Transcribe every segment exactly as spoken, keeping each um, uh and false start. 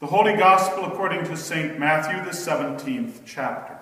The Holy Gospel according to Saint Matthew, the seventeenth chapter.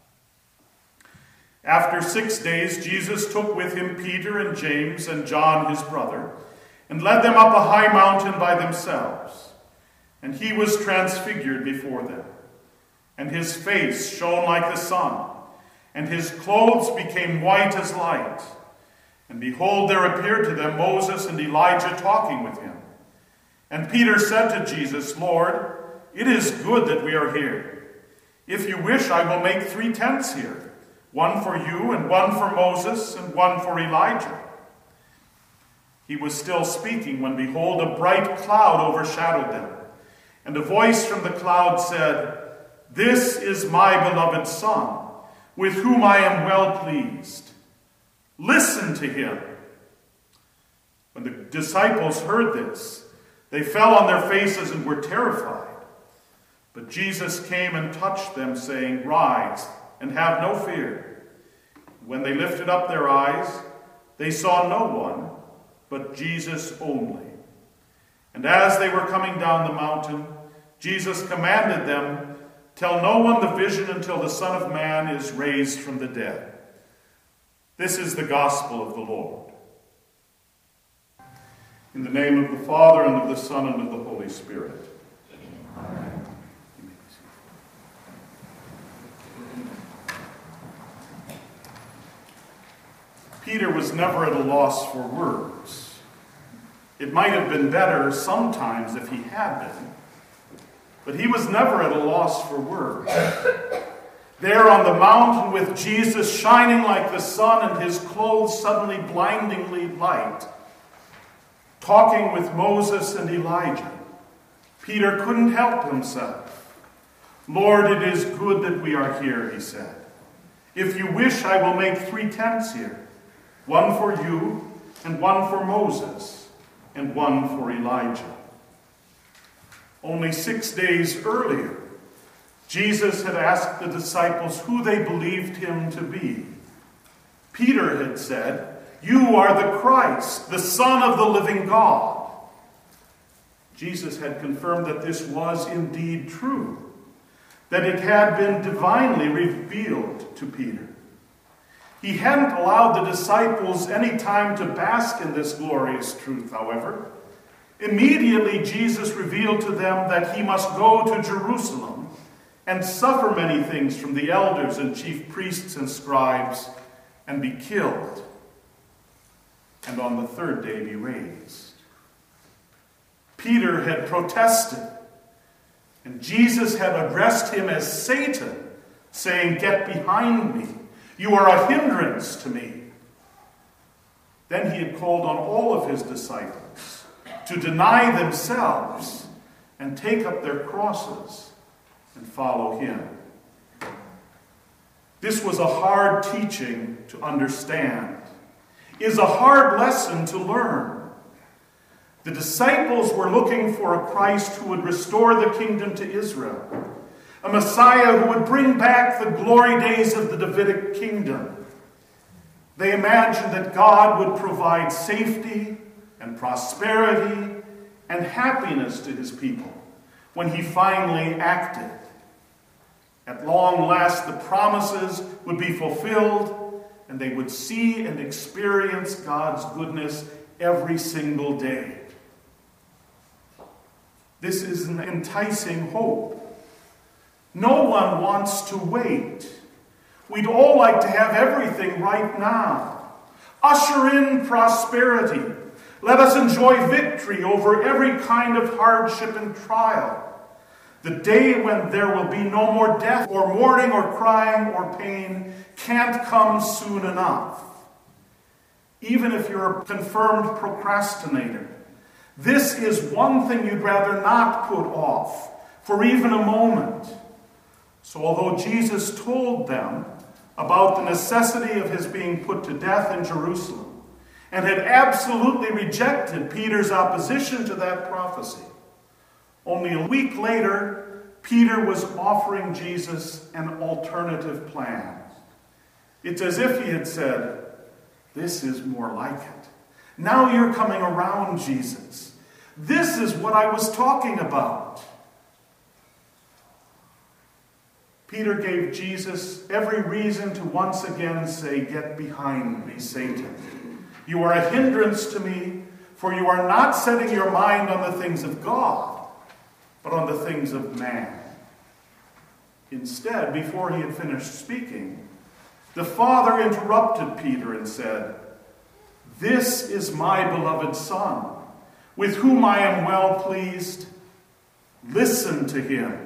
After six days, Jesus took with him Peter and James and John his brother, and led them up a high mountain by themselves. And he was transfigured before them, and his face shone like the sun, and his clothes became white as light. And behold, there appeared to them Moses and Elijah talking with him. And Peter said to Jesus, Lord, it is good that we are here. If you wish, I will make three tents here, one for you, and one for Moses, and one for Elijah. He was still speaking when, behold, a bright cloud overshadowed them. And a voice from the cloud said, This is my beloved Son, with whom I am well pleased. Listen to him. When the disciples heard this, they fell on their faces and were terrified. But Jesus came and touched them, saying, Rise, and have no fear. When they lifted up their eyes, they saw no one but Jesus only. And as they were coming down the mountain, Jesus commanded them, Tell no one the vision until the Son of Man is raised from the dead. This is the gospel of the Lord. In the name of the Father, and of the Son, and of the Holy Spirit. Amen. Peter was never at a loss for words. It might have been better sometimes if he had been, but he was never at a loss for words. There on the mountain with Jesus shining like the sun and his clothes suddenly blindingly light, talking with Moses and Elijah, Peter couldn't help himself. Lord, it is good that we are here, he said. If you wish, I will make three tents here. One for you, and one for Moses, and one for Elijah. Only six days earlier, Jesus had asked the disciples who they believed him to be. Peter had said, You are the Christ, the Son of the living God. Jesus had confirmed that this was indeed true, that it had been divinely revealed to Peter. He hadn't allowed the disciples any time to bask in this glorious truth, however. Immediately, Jesus revealed to them that he must go to Jerusalem and suffer many things from the elders and chief priests and scribes and be killed, and on the third day be raised. Peter had protested, and Jesus had addressed him as Satan, saying, Get behind me. You are a hindrance to me. Then he had called on all of his disciples to deny themselves and take up their crosses and follow him. This was a hard teaching to understand, is a hard lesson to learn. The disciples were looking for a Christ who would restore the kingdom to Israel, a Messiah who would bring back the glory days of the Davidic kingdom. They imagined that God would provide safety and prosperity and happiness to his people when he finally acted. At long last, the promises would be fulfilled, and they would see and experience God's goodness every single day. This is an enticing hope. No one wants to wait. We'd all like to have everything right now. Usher in prosperity. Let us enjoy victory over every kind of hardship and trial. The day when there will be no more death or mourning or crying or pain can't come soon enough. Even if you're a confirmed procrastinator, this is one thing you'd rather not put off for even a moment. So although Jesus told them about the necessity of his being put to death in Jerusalem, and had absolutely rejected Peter's opposition to that prophecy, only a week later, Peter was offering Jesus an alternative plan. It's as if he had said, This is more like it. Now you're coming around, Jesus. This is what I was talking about. Peter gave Jesus every reason to once again say, "Get behind me, Satan. You are a hindrance to me, for you are not setting your mind on the things of God, but on the things of man." Instead, before he had finished speaking, the Father interrupted Peter and said, "This is my beloved Son, with whom I am well pleased. Listen to him."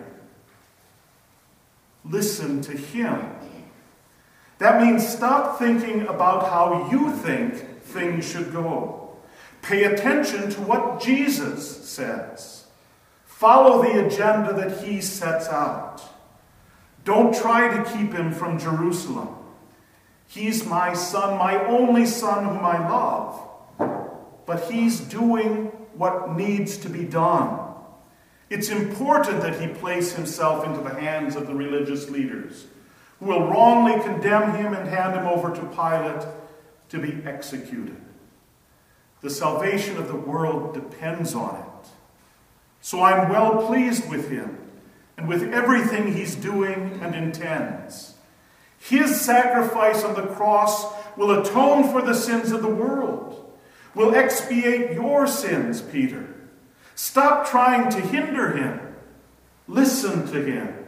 Listen to him. That means stop thinking about how you think things should go. Pay attention to what Jesus says. Follow the agenda that he sets out. Don't try to keep him from Jerusalem. He's my son, my only son whom I love. But he's doing what needs to be done. It's important that he place himself into the hands of the religious leaders, who will wrongly condemn him and hand him over to Pilate to be executed. The salvation of the world depends on it. So I'm well pleased with him and with everything he's doing and intends. His sacrifice on the cross will atone for the sins of the world, will expiate your sins, Peter. Stop trying to hinder him. Listen to him.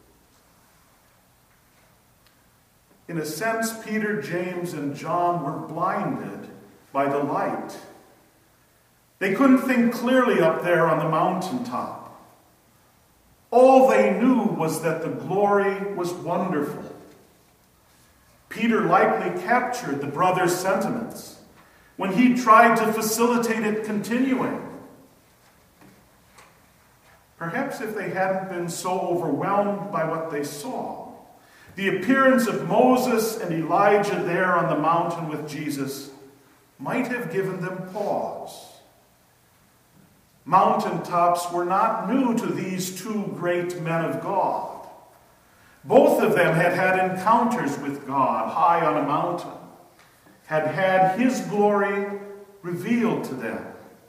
In a sense, Peter, James, and John were blinded by the light. They couldn't think clearly up there on the mountaintop. All they knew was that the glory was wonderful. Peter likely captured the brothers' sentiments when he tried to facilitate it continuing. Perhaps if they hadn't been so overwhelmed by what they saw, the appearance of Moses and Elijah there on the mountain with Jesus might have given them pause. Mountaintops were not new to these two great men of God. Both of them had had encounters with God high on a mountain, had had his glory revealed to them.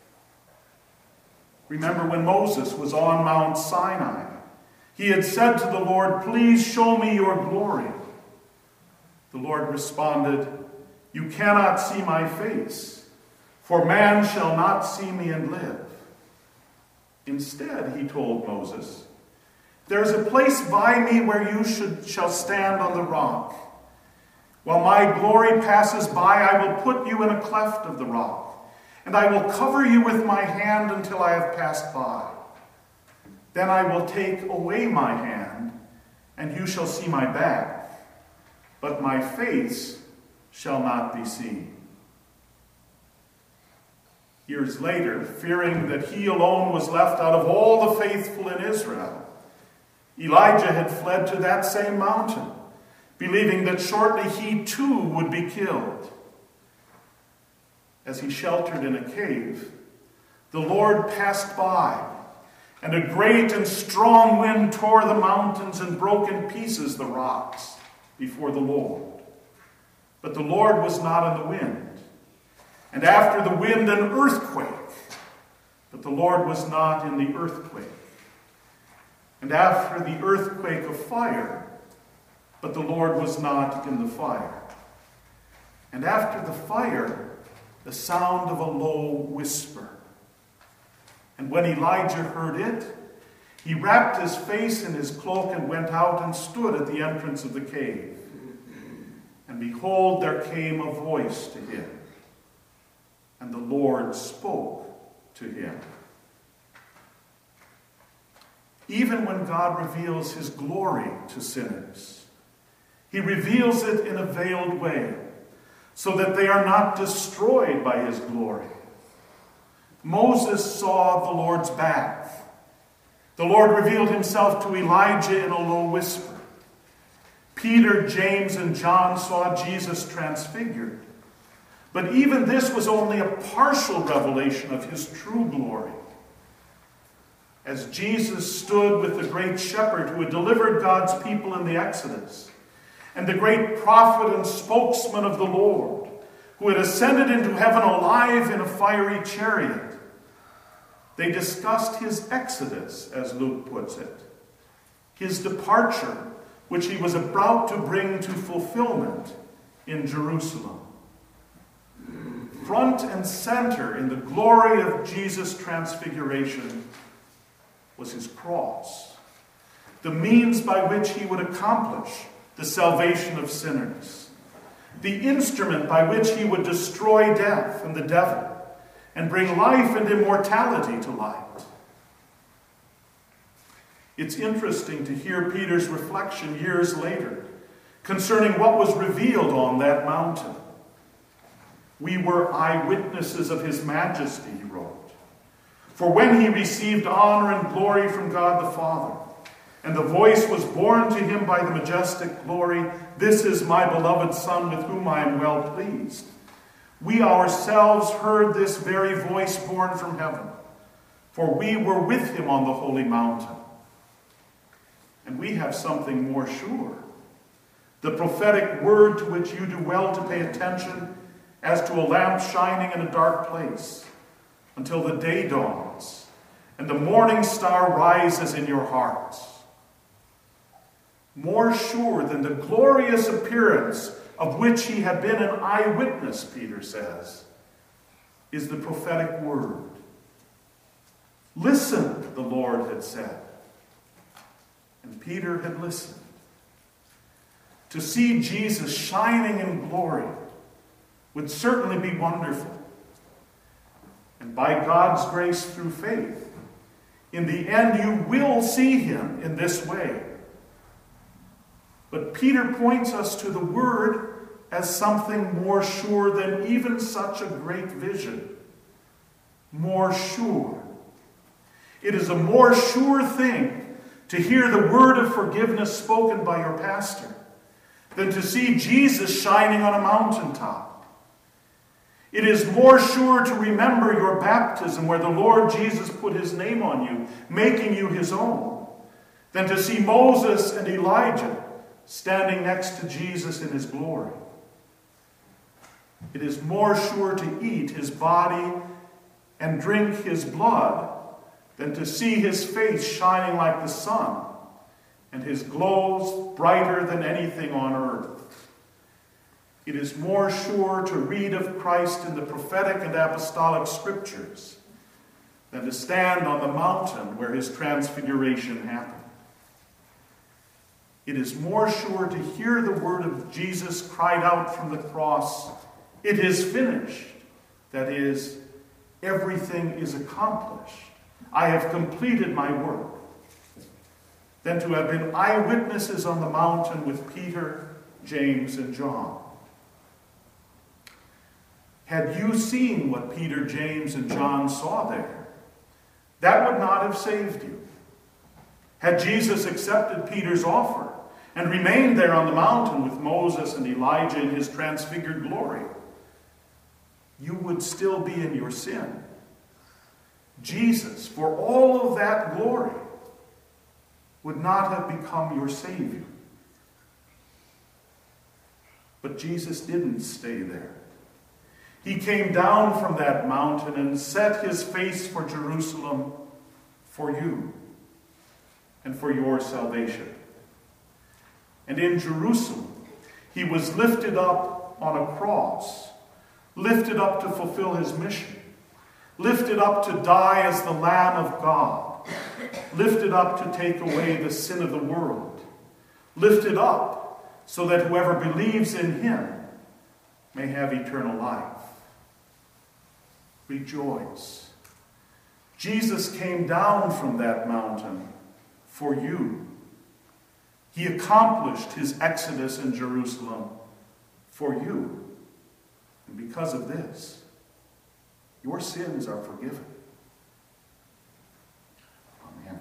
Remember when Moses was on Mount Sinai, he had said to the Lord, "Please show me your glory." The Lord responded, "You cannot see my face, for man shall not see me and live." Instead, he told Moses, "There is a place by me where you should, shall stand on the rock. While my glory passes by, I will put you in a cleft of the rock, and I will cover you with my hand until I have passed by. Then I will take away my hand, and you shall see my back, but my face shall not be seen." Years later, fearing that he alone was left out of all the faithful in Israel, Elijah had fled to that same mountain, believing that shortly he too would be killed. As he sheltered in a cave, the Lord passed by, and a great and strong wind tore the mountains and broke in pieces the rocks before the Lord. But the Lord was not in the wind. And after the wind, an earthquake. But the Lord was not in the earthquake. And after the earthquake, a fire. But the Lord was not in the fire. And after the fire, the sound of a low whisper. And when Elijah heard it, he wrapped his face in his cloak and went out and stood at the entrance of the cave. And behold, there came a voice to him. And the Lord spoke to him. Even when God reveals his glory to sinners, he reveals it in a veiled way, so that they are not destroyed by his glory. Moses saw the Lord's back. The Lord revealed himself to Elijah in a low whisper. Peter, James, and John saw Jesus transfigured. But even this was only a partial revelation of his true glory. As Jesus stood with the great shepherd who had delivered God's people in the Exodus, and the great prophet and spokesman of the Lord, who had ascended into heaven alive in a fiery chariot, they discussed his exodus, as Luke puts it, his departure which he was about to bring to fulfillment in Jerusalem. Front and center in the glory of Jesus' transfiguration was his cross, the means by which he would accomplish the salvation of sinners, the instrument by which he would destroy death and the devil and bring life and immortality to light. It's interesting to hear Peter's reflection years later concerning what was revealed on that mountain. We were eyewitnesses of his majesty, he wrote. For when he received honor and glory from God the Father, and the voice was borne to him by the majestic glory, "This is my beloved Son, with whom I am well pleased," we ourselves heard this very voice borne from heaven, for we were with him on the holy mountain. And we have something more sure. The prophetic word to which you do well to pay attention as to a lamp shining in a dark place until the day dawns and the morning star rises in your hearts. More sure than the glorious appearance of which he had been an eyewitness, Peter says, is the prophetic word. Listen, the Lord had said. And Peter had listened. To see Jesus shining in glory would certainly be wonderful. And by God's grace through faith, in the end you will see him in this way. But Peter points us to the word as something more sure than even such a great vision. More sure. It is a more sure thing to hear the word of forgiveness spoken by your pastor than to see Jesus shining on a mountaintop. It is more sure to remember your baptism where the Lord Jesus put his name on you, making you his own, than to see Moses and Elijah standing next to Jesus in his glory. It is more sure to eat his body and drink his blood than to see his face shining like the sun and his glows brighter than anything on earth. It is more sure to read of Christ in the prophetic and apostolic scriptures than to stand on the mountain where his transfiguration happened. It is more sure to hear the word of Jesus cried out from the cross, "It is finished." That is, everything is accomplished. I have completed my work. Than to have been eyewitnesses on the mountain with Peter, James, and John. Had you seen what Peter, James, and John saw there, that would not have saved you. Had Jesus accepted Peter's offer and remained there on the mountain with Moses and Elijah in his transfigured glory, you would still be in your sin. Jesus, for all of that glory, would not have become your Savior. But Jesus didn't stay there. He came down from that mountain and set his face for Jerusalem for you and for your salvation. And in Jerusalem, he was lifted up on a cross, lifted up to fulfill his mission, lifted up to die as the Lamb of God, lifted up to take away the sin of the world, lifted up so that whoever believes in him may have eternal life. Rejoice. Jesus came down from that mountain for you. He accomplished his exodus in Jerusalem for you. And because of this, your sins are forgiven. Amen.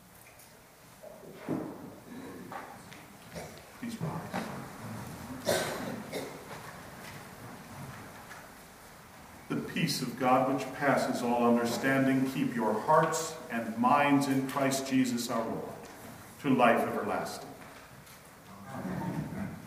Please rise. The peace of God, which passes all understanding, keep your hearts and minds in Christ Jesus our Lord, to life everlasting.